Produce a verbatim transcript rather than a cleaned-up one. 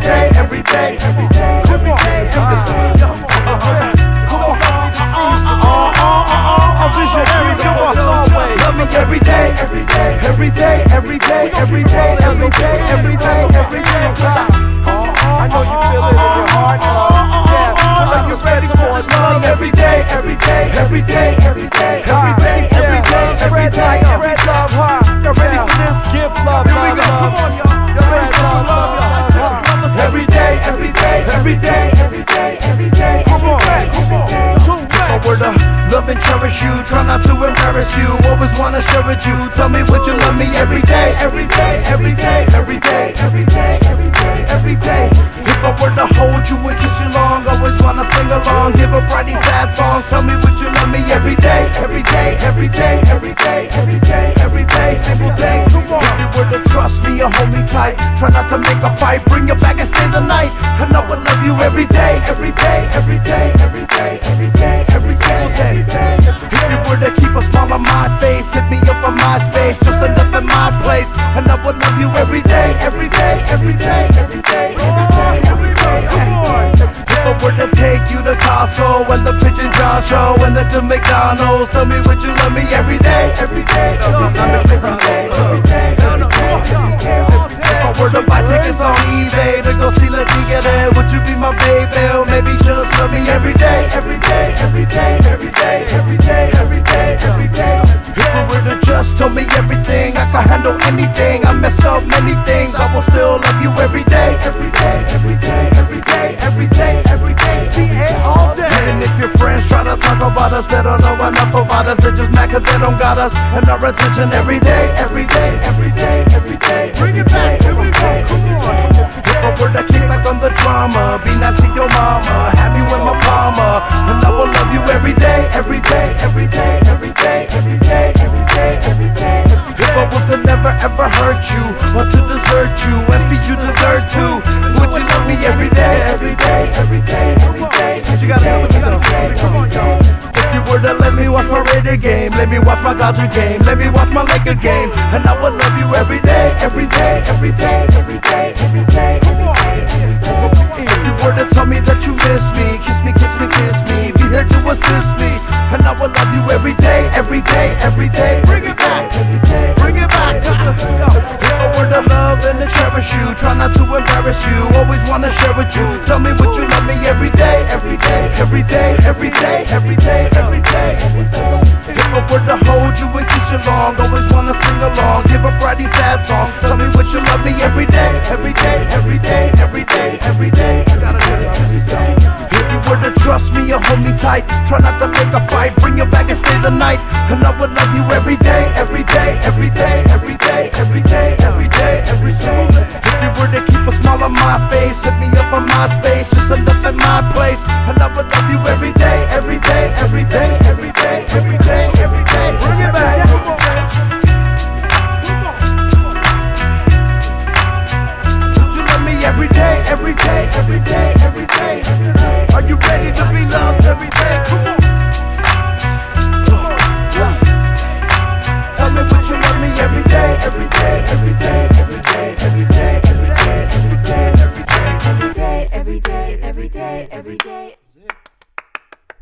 day, every day, every day, every day. Love me every day, every day, every day, every day, every day, every day, every day, every day. I know you feel it in your heart. Yeah, like you're ready for love every day, every day, every day, every day, every day, every day, every day, every love. Y'all ready for this? Give love, love, love. Y'all ready for some love? Every day, every day, every day, every day, every day. Come on, come on. If I were to love and cherish you, try not to embarrass you, always wanna share with you. Tell me would you love me every day, every day, every day, every day, every day, every day, every day. If I were to hold you and kiss you long, always wanna sing along, give up writing sad songs. Tell me would you love me every day, every day, every day, every day, every day, every day, single day. If you were to trust me or hold me tight, try not to make a fight, bring your back and stay the night, and I would love you every day, every day, every day, every day, every day, every day, every day. If you were to keep a smile on my face, hit me up on MySpace, just end up in my place, and I would love you every day, every day, every day, every day, every day, every day, every day. If I were to take you to Costco and the Pigeon John show and then to McDonald's, tell me would you love me every day, every day, every day, every day, every day, every day, every day. If I were to buy tickets on eBay to go see Lady Gaga, would you be my baby? Or maybe just love me every day, every day, every day, every day, every day, every day, every day. If I were to just tell me everything, I can handle anything. I messed up many things, I will still love you every day, every day, every day, every day, every day, every day. C A all day. Even if your friends try to talk about us, they don't know enough about us. They're just mad cause they don't got us and our attention every day, every day, every day, every day. Bring it back, here we go, come on. If I were to kick back on the drama, be nice to your mama, have you in my palma, and I will love you every day, every day, every day, every day, every day, every day, every day. If I was to never ever hurt you or to desert you and for you dessert too, would you love me every day, every day, every day, every day? Since you gotta love me though. Come on, yo. If you were to let me watch my Raider game, let me watch my Dodger game, let me watch my Laker game, and I would love you every day, every day, every day, every day, every day, every day, every day. If you were to tell me that you miss me, kiss me, kiss me, kiss me, be there to assist me, and I would love you every day, every day, every day. Bring it back, every day, bring it back. If I were to love and to cherish you, try not to embarrass you, always wanna share with you. Tell me would you love me every day, every day, every day, every day, every day, every day, every day. If I were to hold you and kiss you long, always wanna sing along, give up writing sad songs. Tell me would you love me every day, every day, every day, every day, every day, every day, every day. If you were to trust me or hold me tight, try not to make a fight, bring your back and stay the night, and I would love you every day, every day, every day, every day, every day, every day, every day. If you were to keep a smile on my face, hit me up on MySpace, just end up in my place, and I would love you every day, every day, every day, every day.